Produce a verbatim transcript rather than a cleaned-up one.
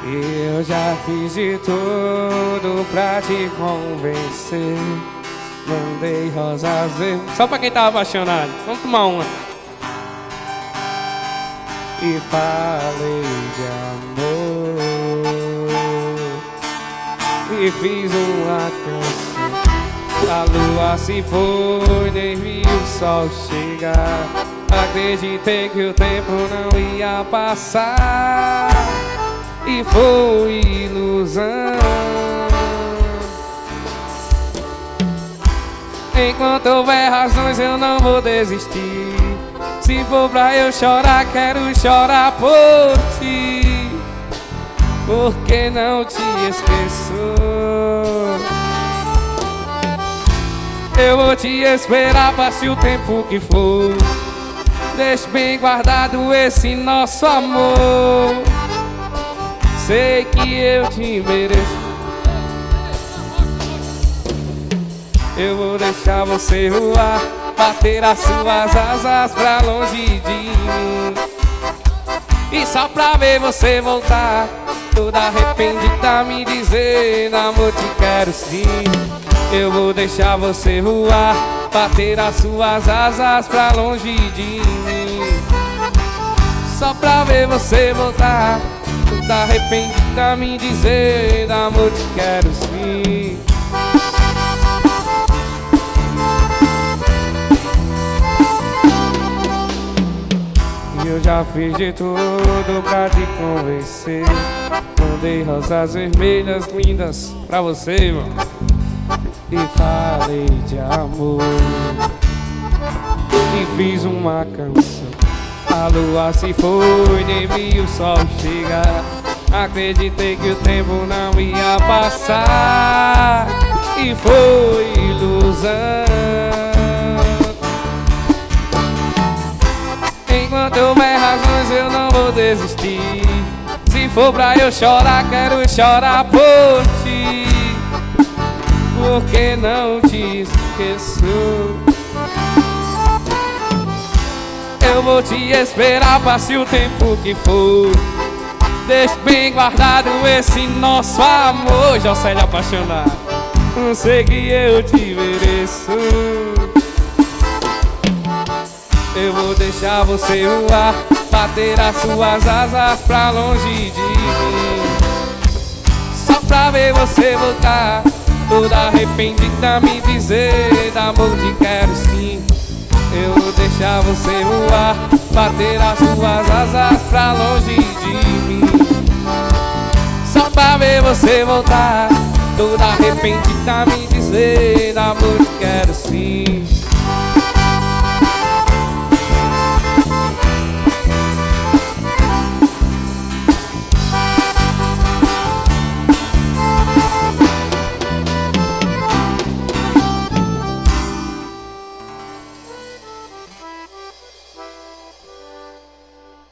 Eu já fiz de tudo pra te convencer. Mandei rosas verdes. Só pra quem tá apaixonado. Vamos tomar uma. E falei de amor. E fiz uma canção. A lua se foi, nem vi o sol chegar. Acreditei que o tempo não ia passar. E foi ilusão. Enquanto houver razões eu não vou desistir. Se for pra eu chorar, quero chorar por ti. Porque não te esqueço. Eu vou te esperar, passe o tempo que for. Deixe bem guardado esse nosso amor. Sei que eu te mereço. Eu vou deixar você voar, bater as suas asas pra longe de mim. E só pra ver você voltar, toda arrependida me dizer: amor, te quero sim. Eu vou deixar você voar, bater as suas asas pra longe de mim. Só pra ver você voltar, toda arrependida me dizer: amor, te quero sim. Eu já fiz de tudo pra te convencer. Mandei rosas vermelhas lindas pra você, irmão. E falei de amor. E fiz uma canção. A lua se foi, nem vi o sol chegar. Acreditei que o tempo não ia passar. E foi ilusão. Enquanto houver razões eu não vou desistir. Se for pra eu chorar, quero chorar por ti. Porque não te esqueço. Eu vou te esperar, passe o tempo que for. Deixe bem guardado esse nosso amor. Jocélio apaixonado, não sei que eu te mereço. Eu vou deixar você voar, bater as suas asas pra longe de mim. Só pra ver você voltar, toda arrependida me dizer: amor, te quero sim. Eu vou deixar você voar, bater as suas asas pra longe de mim. Só pra ver você voltar, toda arrependida